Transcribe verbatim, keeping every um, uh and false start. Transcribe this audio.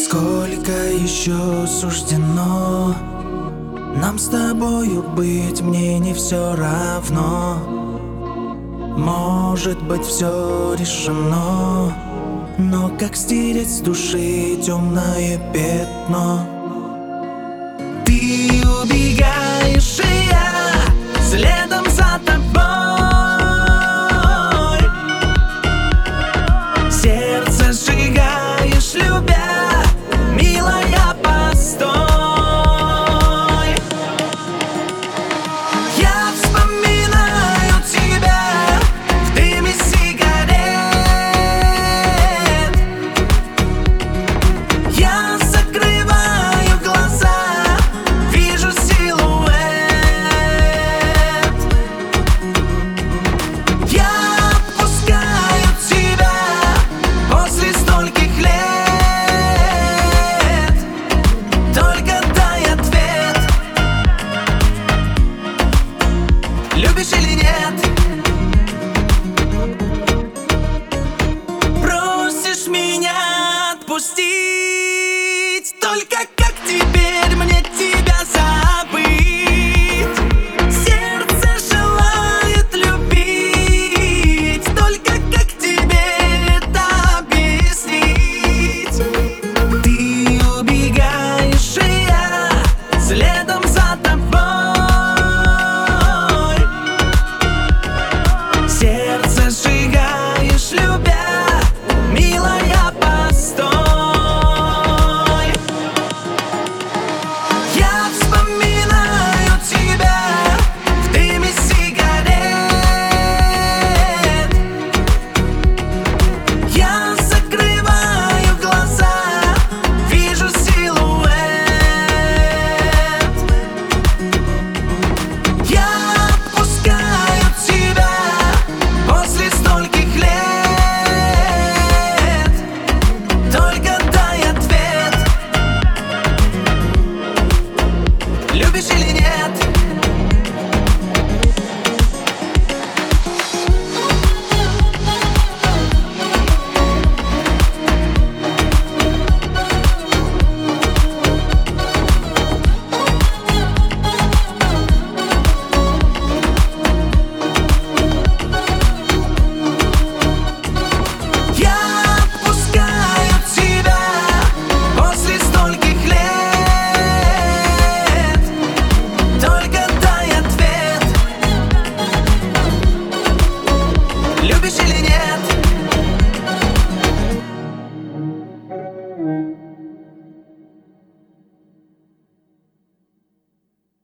Сколько еще суждено нам с тобою быть, мне не все равно. Может быть, все решено, но как стереть с души темное пятно? Ты убегаешь, и я следом за тобой. Сердце сжигаешь, любя, милая, постой. Я вспоминаю тебя в дыме сигарет. Я закрываю глаза, вижу силуэт. Я отпускаю тебя после стольких лет. Только дай ответ, любишь или нет? Просишь меня отпустить.